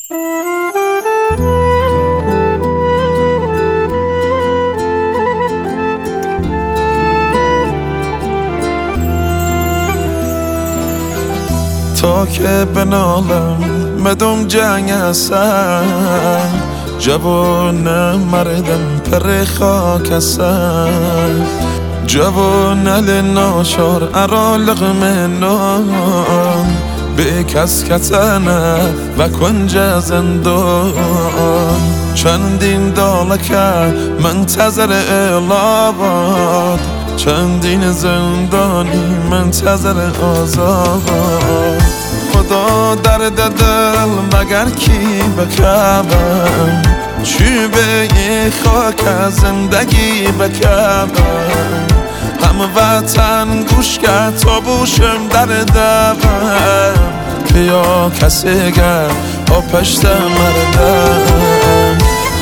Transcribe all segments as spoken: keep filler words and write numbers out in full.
تا که بنالم مدام جنگ هستم جوان مردم پر خاک هستم جوان لناشار ارا لغم نام به کس کتنه و کنج زندان چندین دالکه منتظر اعلاباد چندین زندانی منتظر آزاد خدا درد دل مگر کی بکبم چی به یه خاک زندگی بکبم هم وطن گوش کرد تا بوشم در دبم بیا کسی گر با پشت مردم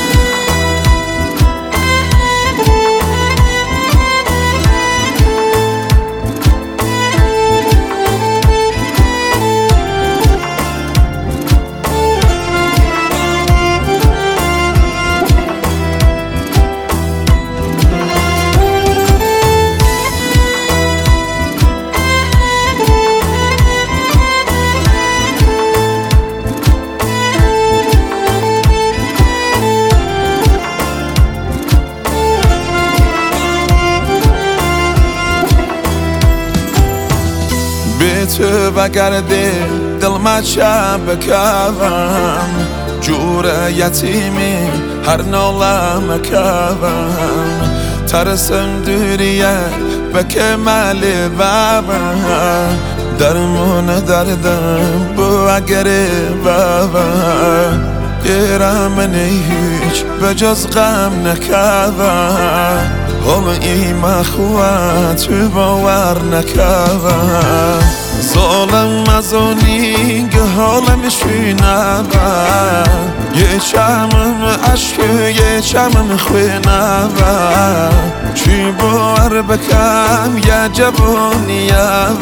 به تو بگرده دل مچه بکوم جور یتیمی هر ناله مکوم ترسم دوریه به کمال بابم درمون دردم بو اگره بابم گیرم هیچ به جز غم نکوم حال ایمه خواه تو باور نکوم ظالم مزانی که حالم شوینم یه چمم عشق یه چمم خوینم چی باور بکم یه جوانیم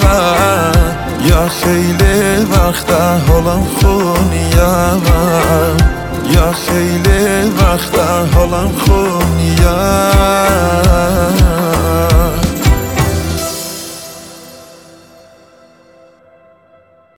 یا خیلی وقت حالم خونیم یا خیلی وقت حالم خونیم